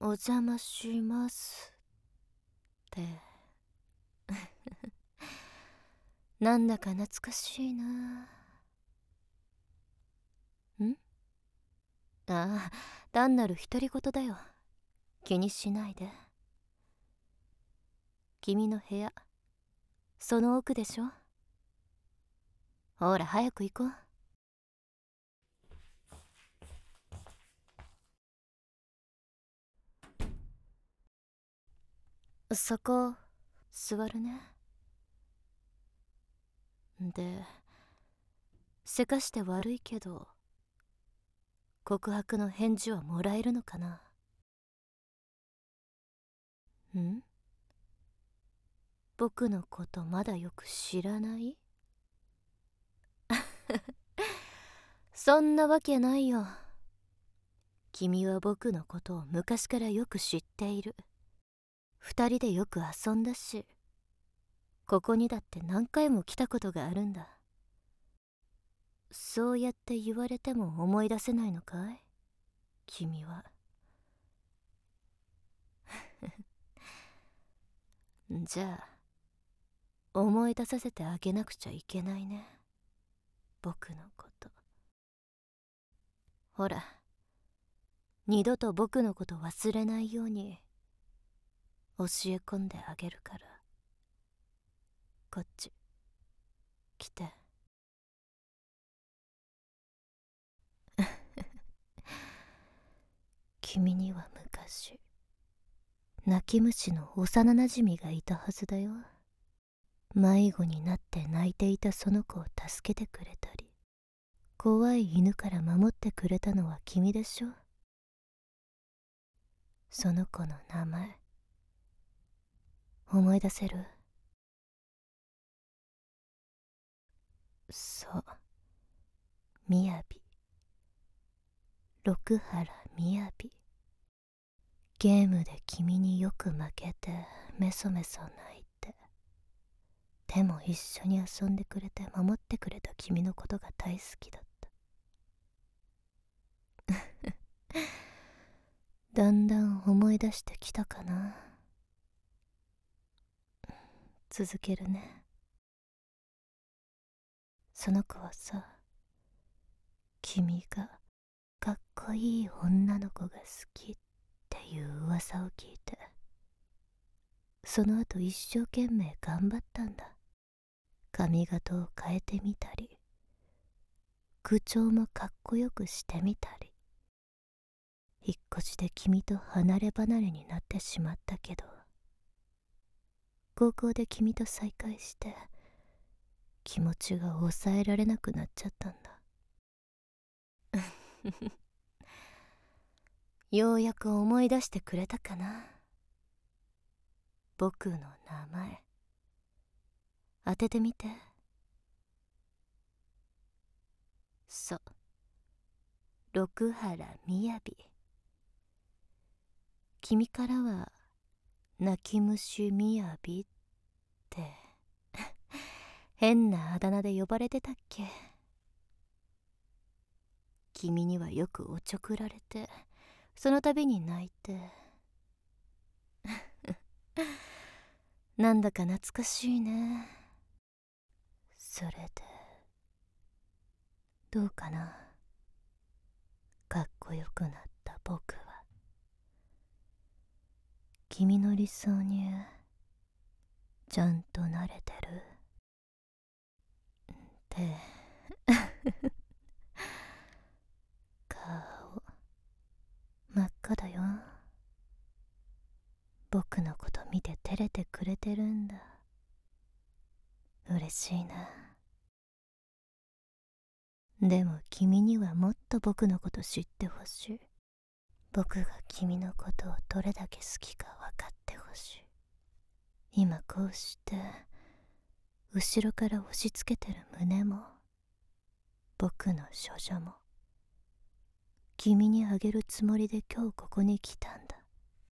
お邪魔しますってなんだか懐かしいな。ああ、単なる独り言だよ。気にしないで。君の部屋、その奥でしょ。ほら早く行こう。そこ座るね。で、せかして悪いけど、告白の返事はもらえるのかな。僕のことまだよく知らない？そんなわけないよ。君は僕のことを昔からよく知っている。二人でよく遊んだし、ここにだって何回も来たことがあるんだ。そうやって言われても思い出せないのかい？君は。じゃあ、思い出させてあげなくちゃいけないね。僕のこと。ほら、二度と僕のこと忘れないように教え込んであげるから。こっち来て。君には昔泣き虫の幼なじみがいたはずだよ。迷子になって泣いていたその子を助けてくれたり、怖い犬から守ってくれたのは君でしょ。その子の名前思い出せる？そう、みやび。六原みやび。ゲームで君によく負けてメソメソ泣いて、でも一緒に遊んでくれて守ってくれた君のことが大好きだった。だんだん思い出してきたかな。続けるね。その子はさ、君がかっこいい女の子が好きっていう噂を聞いて、その後一生懸命頑張ったんだ。髪型を変えてみたり、口調もかっこよくしてみたり。引っ越しで君と離れ離れになってしまったけど、高校で君と再会して気持ちが抑えられなくなっちゃったんだ。ようやく思い出してくれたかな。僕の名前当ててみて。そう、六原みやび。君からは泣き虫みやびって変なあだ名で呼ばれてたっけ。君にはよくおちょくられて、その度に泣いてなんだか懐かしいね。それでどうかな。かっこよくなった僕は君の理想にちゃんと慣れてるって顔真っ赤だよ。僕のこと見て照れてくれてるんだ。嬉しいな。でも君にはもっと僕のこと知ってほしい。僕が君のことをどれだけ好きか分かってほしい。今こうして後ろから押し付けてる胸も僕の処女も君にあげるつもりで今日ここに来たんだ。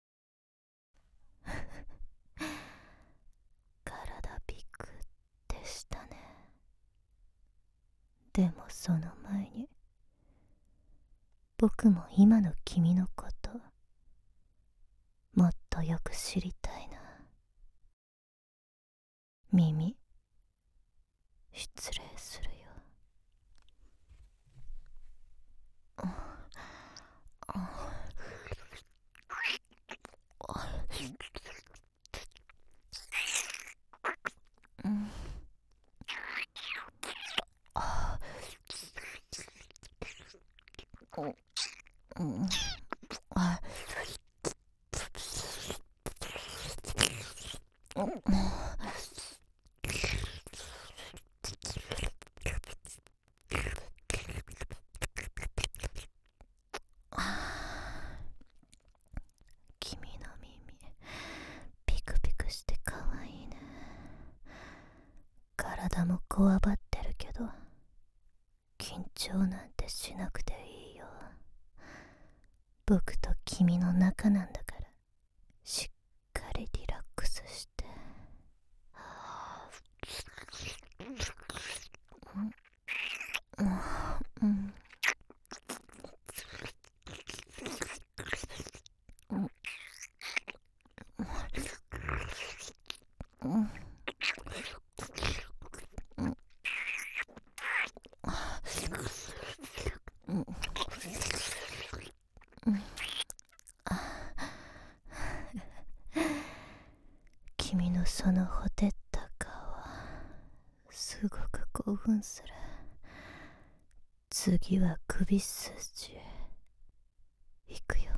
体びくってしたね。でもその前に僕も今の君のこととよく知りたいな。耳、失礼するよ。君の耳、ピクピクしてかわいいね。体もこわばってるけど、緊張なんてしなくていいよ。僕と君の仲なんだから、しっかりリラックスして。君のそのほてった顔、すごく興奮する。次は首筋いくよ。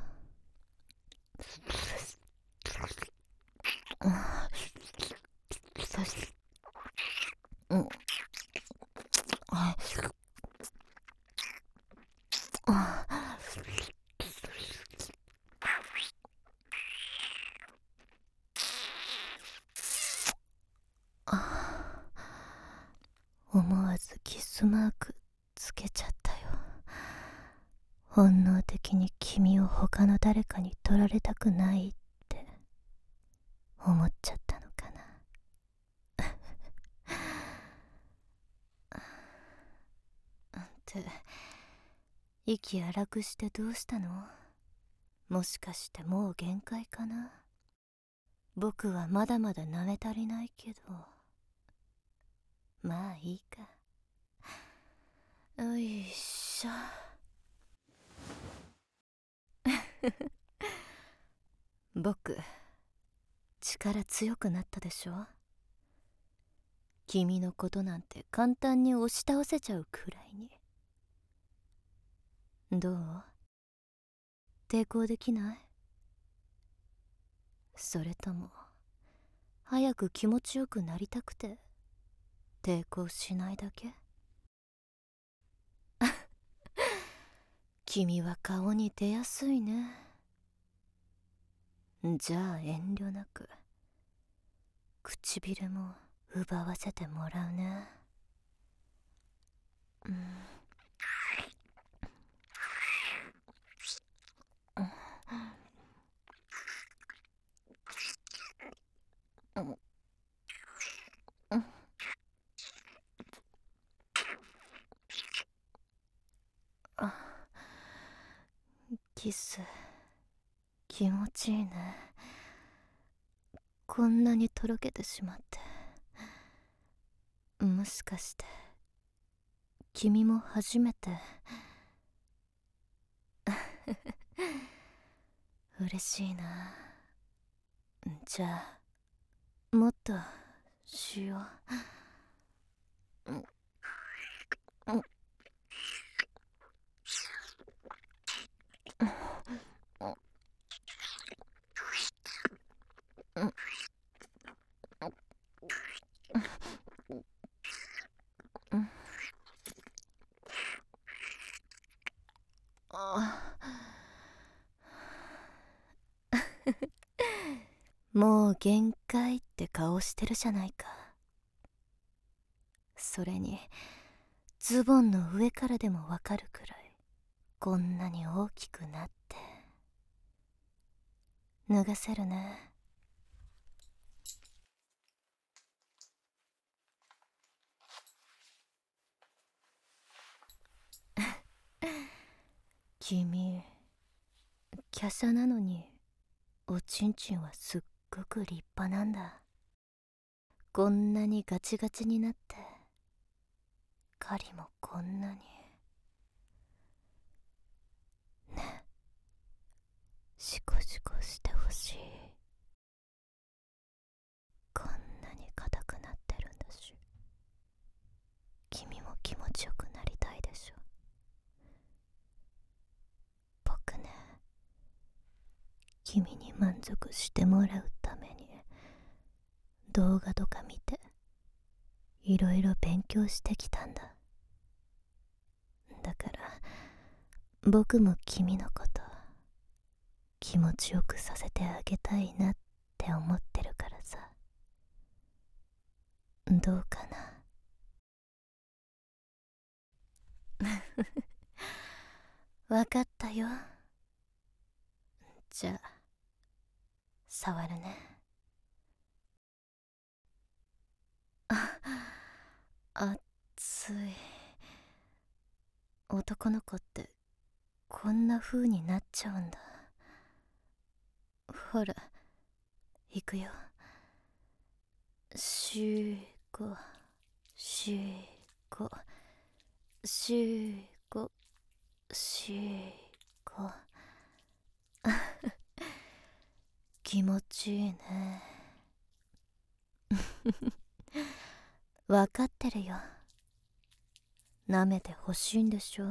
思わずキスマークつけちゃったよ。本能的に君を他の誰かに取られたくないって思っちゃったのかな。って息荒くしてどうしたの？もしかしてもう限界かな。僕はまだまだ舐め足りないけど、まあいいか。よいしょ。僕、力強くなったでしょ。君のことなんて簡単に押し倒せちゃうくらいに。どう？抵抗できない？それとも早く気持ちよくなりたくて抵抗しないだけ？君は顔に出やすいね。じゃあ遠慮なく唇も奪わせてもらうね。キス気持ちいいね。こんなにとろけてしまって。もしかして君も初めて？嬉しいな。じゃあもっとしよう。もう限界って顔してるじゃないか。それにズボンの上からでもわかるくらいこんなに大きくなって。脱がせるね。君華奢なのにおちんちんはすっごく立派なんだ。こんなにガチガチになって、狩りもこんなに。ね、シコシコしてほしい。こんなに硬くなってるんだし、君も気持ちよくなりたいでしょ。僕ね、君に満足してもらうために動画とか見ていろいろ勉強してきたんだ。だから僕も君のこと気持ちよくさせてあげたいなって思ってるからさ。どうかな。わかったよ。じゃあ触るね。熱い。男の子ってこんな風になっちゃうんだ。ほら行くよ。しゅーこしゅーこしゅーこしゅーこ。気持ちいいね。わかってるよ。舐めてほしいんでしょ。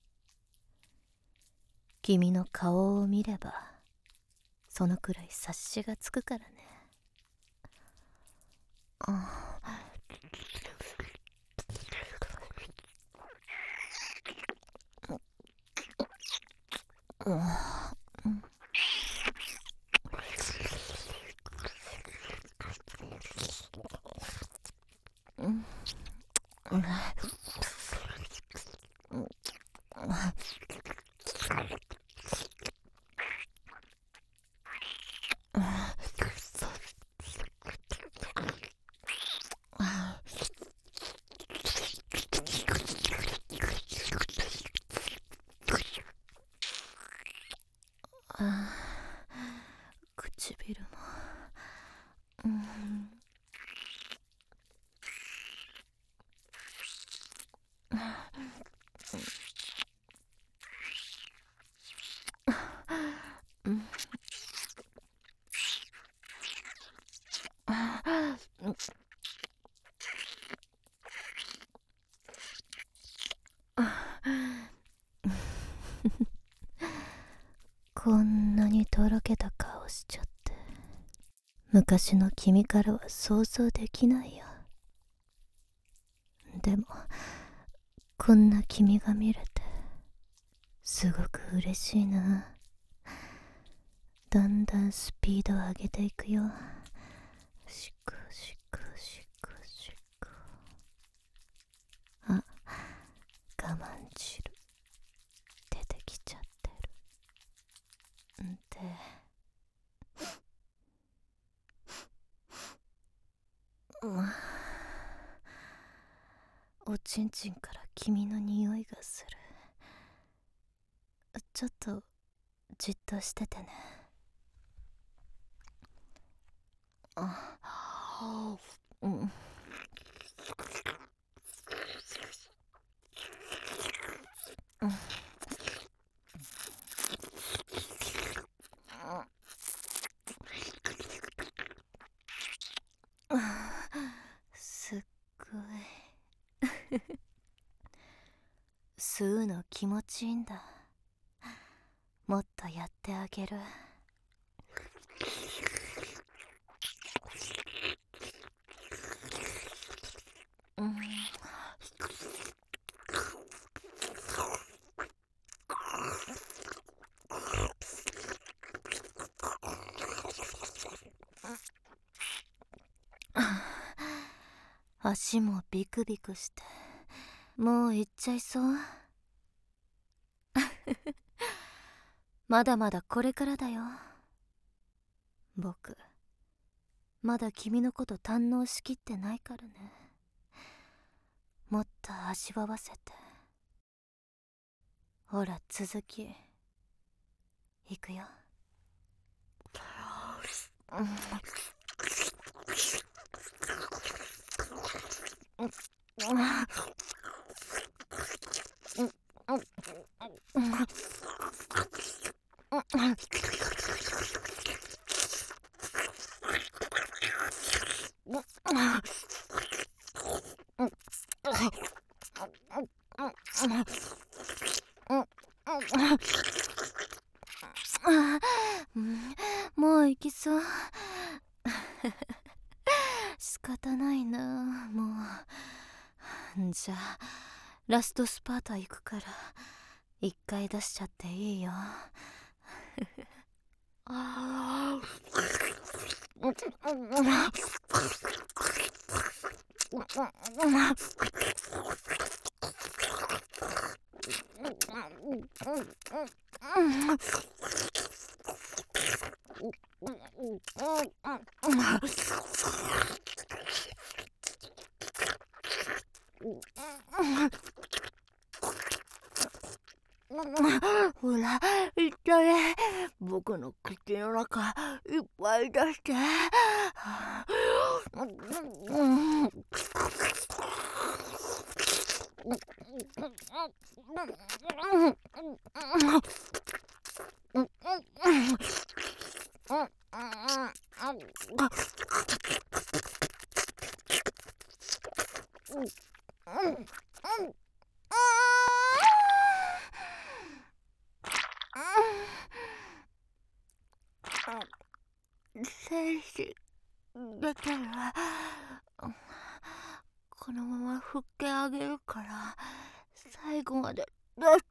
君の顔を見ればそのくらい察しがつくからね。唇も、こんなにとろけた顔しちゃって、昔の君からは想像できないよ。でもこんな君が見れてすごく嬉しいな。だんだんスピード上げていくよ。シクシクシクシク。あ、我慢汁出てきちゃってる。で、おちんちんから君の匂いがする。ちょっとじっとしててね。うん。すっごい。吸うの気持ちいいんだ。もっとやってあげる。足もビクビクしてもう行っちゃいそう。まだまだこれからだよ。僕まだ君のこと堪能しきってないからね。もっと味わわせて。ほら続きいくよ。 もう行きそう。仕方ないな、もう。じゃあラストスパート行くから一回出しちゃっていいよ。ほら、いったね。僕の口の中いっぱい出して。精子出たらこのまま振ってあげるから最後まで出して。